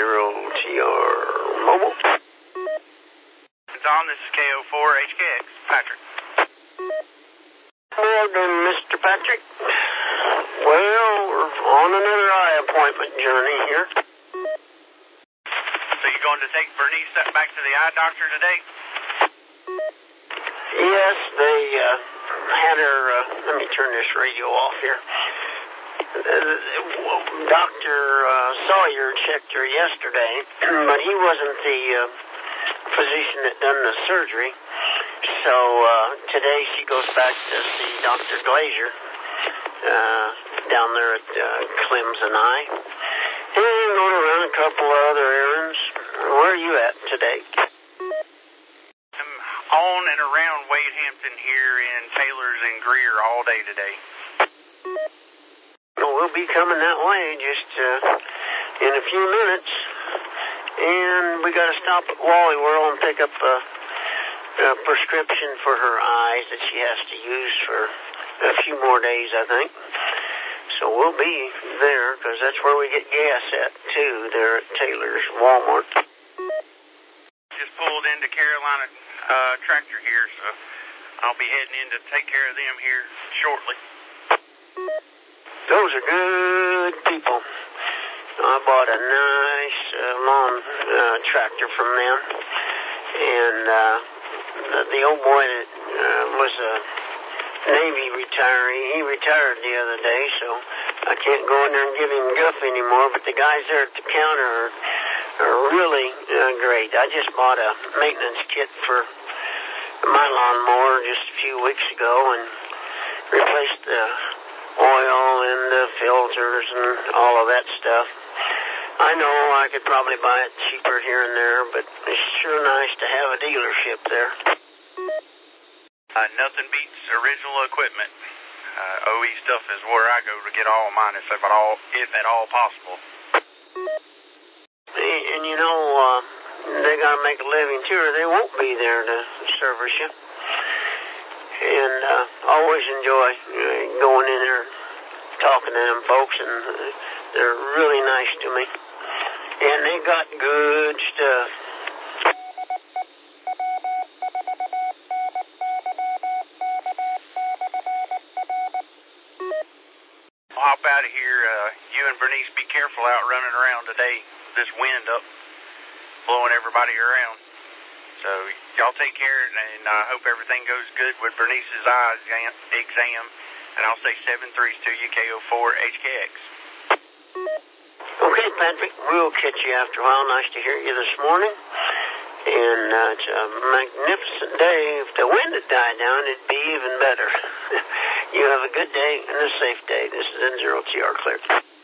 N0TR Mobile. Don, this is KO4HKX, Patrick. Morning, Mr. Patrick. Well, we're on another eye appointment journey here. So you're going to take Bernice back to the eye doctor today? Yes, they had her, let me turn this radio off here. Dr. Sawyer checked her yesterday, but he wasn't the physician that done the surgery. So today she goes back to see Dr. Glazier down there at Clemson Eye. And going to run a couple of other errands. Where are you at today? I'm on and around Wade Hampton here in Taylor's and Greer all day today. Well, we'll be coming that way just in a few minutes. And we got to stop at Wally World and pick up a prescription for her eyes that she has to use for a few more days, I think. So we'll be there because that's where we get gas at, too, there at Taylor's Walmart. Just pulled into Carolina Tractor here, so I'll be heading in to take care of them here shortly. Those are good people. I bought a nice lawn tractor from them. And the old boy that was a Navy retiree, he retired the other day, so I can't go in there and give him guff anymore. But the guys there at the counter are really great. I just bought a maintenance kit for my lawnmower just a few weeks ago and replaced the oil and the filters and all of that stuff. I know I could probably buy it cheaper here and there, but it's sure nice to have a dealership there. Nothing beats original equipment. OE stuff is where I go to get all of mine, if at all possible. And you know, they got to make a living too, or they won't be there to service you. And always enjoy going in there, talking to them folks, and they're really nice to me. And they got good stuff. I'll hop out of here. You and Bernice be careful out running around today. This wind up, blowing everybody around. So y'all take care, and I hope everything goes good with Bernice's eye exam. And I'll say 7-3s to you, KO4HKX. Okay, Patrick, we'll catch you after a while. Nice to hear you this morning. And it's a magnificent day. If the wind had died down, it'd be even better. You have a good day and a safe day. This is N0TR Clear.